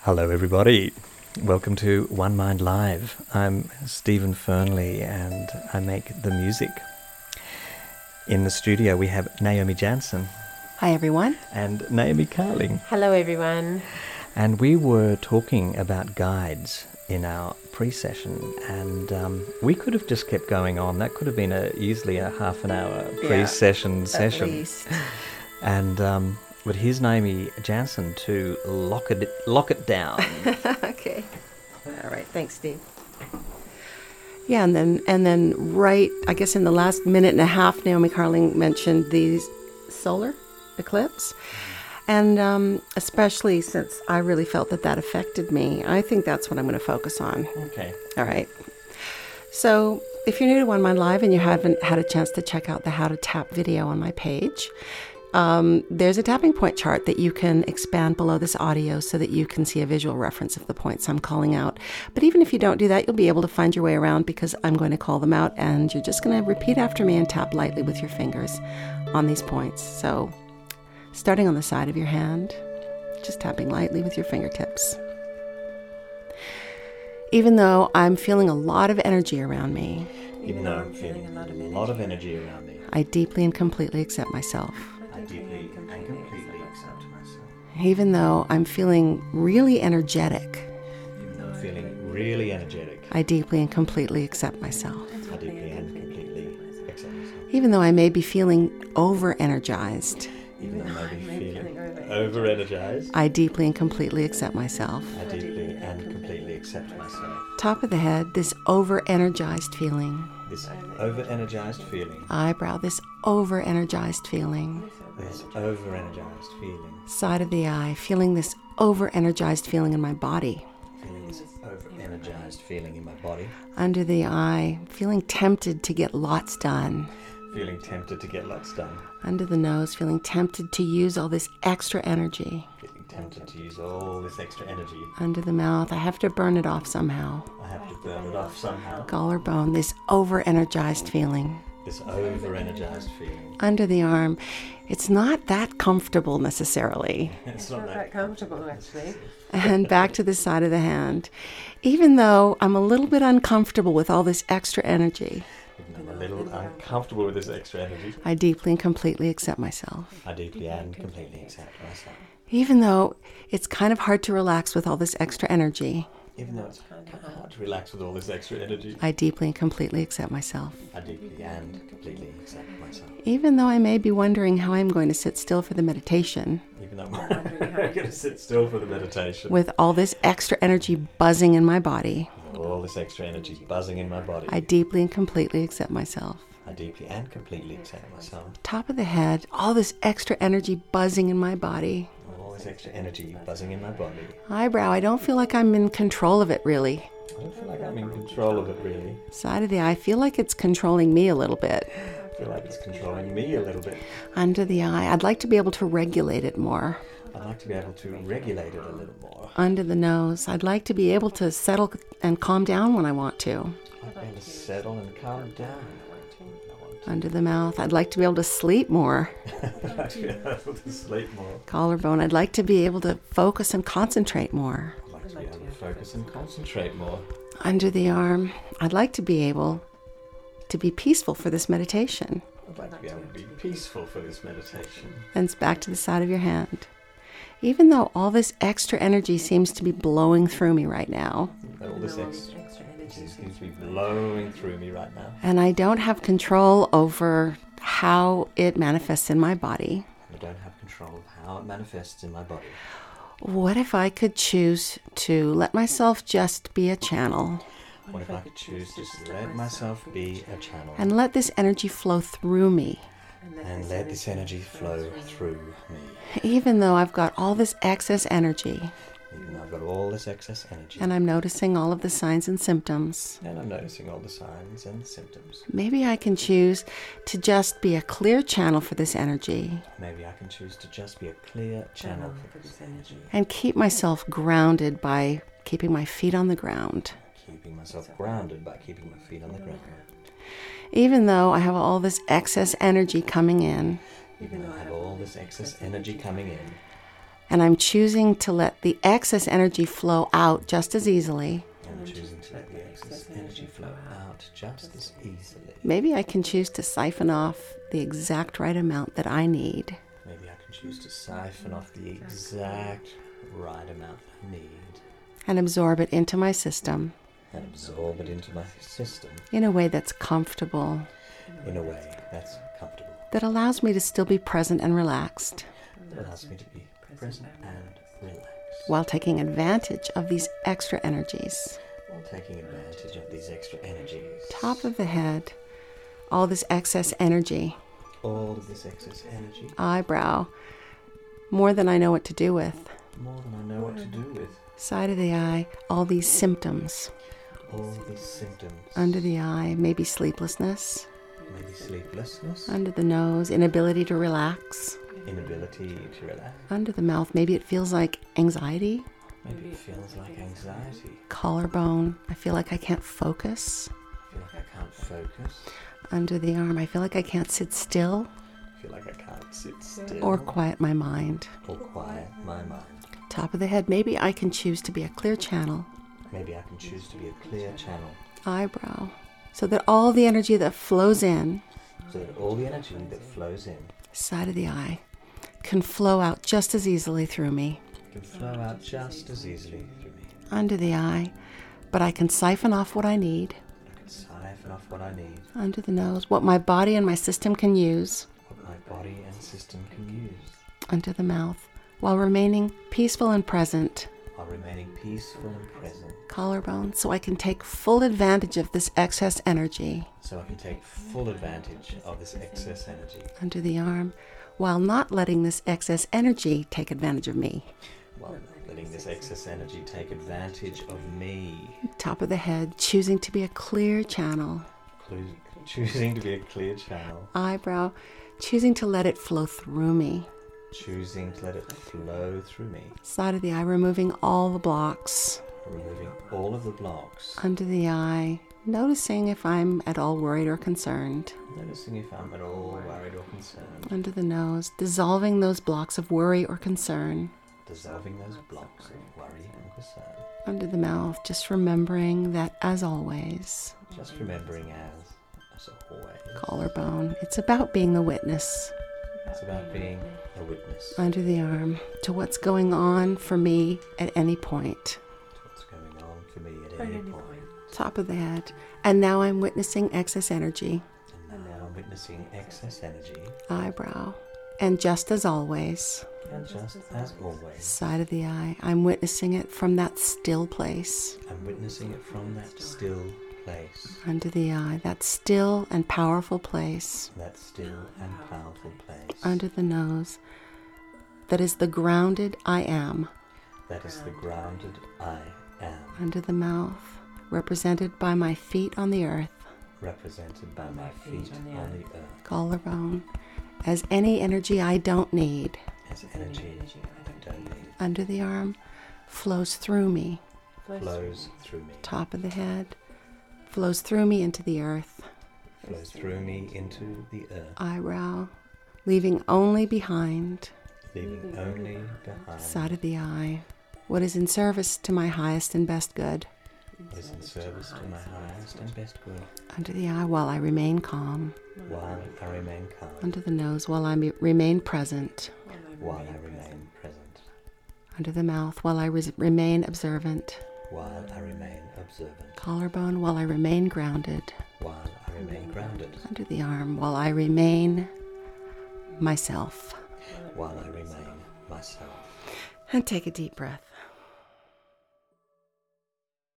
Hello everybody, welcome to One Mind Live. I'm Stephen Fernley and I make the music. In the studio we have Naomi Jansen. Hi everyone. And Naomi Carling. Hello everyone. And we were talking about guides in our pre-session and we could have just kept going on. That could have been easily a half an hour pre-session session. At least. And but here's Naomi Jansen to lock it down. Okay. All right. Thanks, Steve. Yeah, and then right, I guess in the last minute and a half, Naomi Carling mentioned the solar eclipse. And especially since I really felt that affected me, I think that's what I'm going to focus on. Okay. All right. So if you're new to One Mind Live and you haven't had a chance to check out the How to Tap video on my page, there's a tapping point chart that you can expand below this audio so that you can see a visual reference of the points I'm calling out. But even if you don't do that, you'll be able to find your way around because I'm going to call them out and you're just going to repeat after me and tap lightly with your fingers on these points. So starting on the side of your hand, just tapping lightly with your fingertips. Even though I'm feeling a lot of energy around me, I deeply and completely accept myself. Even though I'm feeling really energetic, I deeply and completely accept myself. Even though I may be feeling over-energized, I deeply and completely accept myself. Top of the head, this over-energized feeling. Eyebrow, this over-energized feeling. Side of the eye, feeling this over-energized feeling in my body. Under the eye, feeling tempted to get lots done. Under the nose, feeling tempted to use all this extra energy. Under the mouth, I have to burn it off somehow. Collarbone, this over-energized feeling. Under the arm, it's not that comfortable necessarily. It's not that comfortable, actually. And back to the side of the hand. Even though I'm a little bit uncomfortable with all this extra energy, I deeply and completely accept myself. Even though it's kind of hard to relax with all this extra energy, I deeply and completely accept myself. Even though I may be wondering how I'm going to sit still for the meditation, with all this extra energy buzzing in my body, I deeply and completely accept myself. Top of the head, all this extra energy buzzing in my body. Eyebrow, I don't feel like I'm in control of it really. Side of the eye, I feel like it's controlling me a little bit. Under the eye, I'd like to be able to regulate it more. Under the nose, I'd like to be able to settle and calm down when I want to. Under the mouth, I'd like to be able to sleep more. Collarbone, I'd like to be able to focus and concentrate more. Under the arm, I'd like to be able to be peaceful for this meditation. And it's back to the side of your hand. Even though all this extra energy seems to be blowing through me right now, and I don't have control over how it manifests in my body, what if I could choose to let myself just be a channel? And let this energy flow through me. Even though I've got all this excess energy. And I'm noticing all of the signs and symptoms. Maybe I can choose to just be a clear channel for this energy. And keep myself grounded by keeping my feet on the ground. Even though I have all this excess energy coming in, And I'm choosing to let the excess energy flow out just as easily. I'm choosing to let the excess energy flow out just as easily. Maybe I can choose to siphon off the exact right amount that I need. Maybe I can choose to siphon off the exact right amount I need. And absorb it into my system And absorb it into my system in a way that's comfortable, in a way that's comfortable. that allows me to still be present and relaxed, That allows me to be present and relaxed. while taking advantage of these extra energies. While taking advantage of these extra energies. Top of the head, all this excess energy. All of this excess energy. Eyebrow, more than I know what to do with. More than I know what to do with. Side of the eye, all these symptoms. All these symptoms. Under the eye, maybe sleeplessness. Maybe sleeplessness. Under the nose, inability to relax. Inability to relax. Under the mouth, maybe it feels like anxiety. Maybe it feels like anxiety. Collarbone, I feel like I can't focus. I feel like I can't focus. Under the arm, I feel like I can't sit still I feel like I can't sit still. or quiet my mind. Or quiet my mind. Top of the head, maybe I can choose to be a clear channel. Maybe I can choose to be a clear channel. Eyebrow, so that all the energy that flows in, So that all the energy that flows in side of the eye, can flow out just as easily through me. can flow out just as easily through me. Under the eye, but I can siphon off what I need. I can siphon off what I need. Under the nose, what my body and my system can use. What my body and system can use. Under the mouth, while remaining peaceful and present. While remaining peaceful and present. Collarbone, so I can take full advantage of this excess energy. So I can take full advantage of this excess energy. Under the arm, while not letting this excess energy take advantage of me. While not letting this excess energy take advantage of me. Top of the head, choosing to be a clear channel. Choosing to be a clear channel. Eyebrow, choosing to let it flow through me. Choosing to let it flow through me. Side of the eye, removing all the blocks. Removing all of the blocks. Under the eye, noticing if I'm at all worried or concerned. Noticing if I'm at all worried or concerned. Under the nose, dissolving those blocks of worry or concern. Dissolving those blocks of worry and concern. Under the mouth, just remembering that as always. Just remembering as always. Collarbone, it's about being the witness. It's about being a witness. Under the arm, to what's going on for me at any point. To what's going on for me at any point. Top of the head, and now I'm witnessing excess energy. And now I'm witnessing excess energy. Eyebrow, and just as always. And just as always. Side of the eye, I'm witnessing it from that still place. I'm witnessing it from that still place. Under the eye, that still and powerful place. That still and powerful place. Under the nose, that is the grounded I am. That is the grounded I am. Under the mouth, represented by my feet on the earth. Represented by my feet on the earth. Collarbone, as any energy I don't need. As energy I don't need. Under the arm, flows through me. Flows through me. Top of the head, flows through me into the earth. Flows through me into the earth. Eyebrow, leaving only behind. Leaving only behind. Side of the eye, what is in service to my highest and best good. What is in service to my highest and best good. Under the eye, while I remain calm. While I remain calm. Under the nose, while I remain present. While I remain present. Under the mouth, while I remain observant. While I remain observant. Collarbone, while I remain grounded. While I remain grounded. Under the arm, while I remain myself. While I remain myself. And take a deep breath.